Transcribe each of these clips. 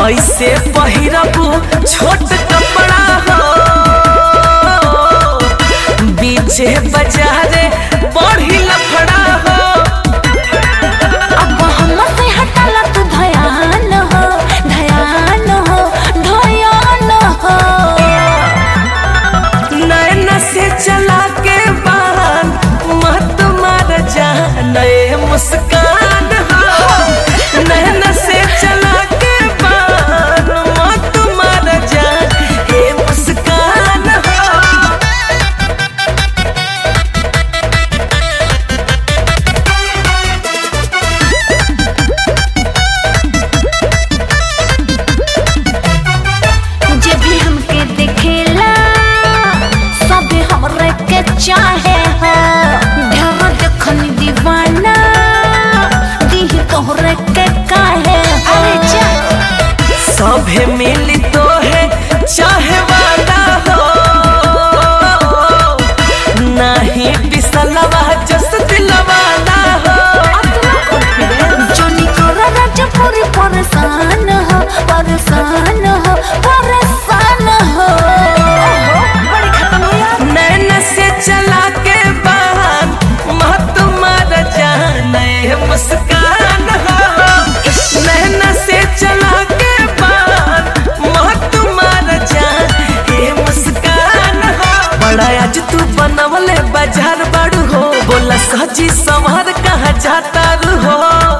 कैसे पहिरबू छोट कपड़ा हो बीचे बाजारे बढ़ी लफड़ा हो। अब हमसे हटाला तू धयान हो धयान हो धयान हो। नैन से चला के बान मत मार जान मुस्कान हो। नैन से चला के बान मत मार जान मुस्कान हो। जे भी हमके देखेला सबे हमरे के चाहे हो। ढेर देखनी दीवाना दी तोहरे के काहे हो। अरे जा सभे मिली तो है चाहे वाला हो नहीं बिसलवा जस दिलवाला हो। जोनी तोरा राजा पूरी परेशान हो परेशान हो परेशान हो। बड़ी खत्म हो यार। नैन से चला के बान मत मार जान मुस्कान हो। नैन से चला के बान मत मार जान मुस्कान हो। बड़ा आज तू बनवले बाजार बाड़ू हो बोला सजी संवर कहाँ जाता रू हो।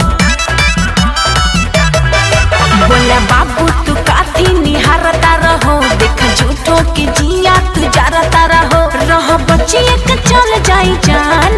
बोले बाबू तू काथी निहारता रहो देख झूठो के जिया तू जारता रहो। रह बच्ची एक चल जाई जान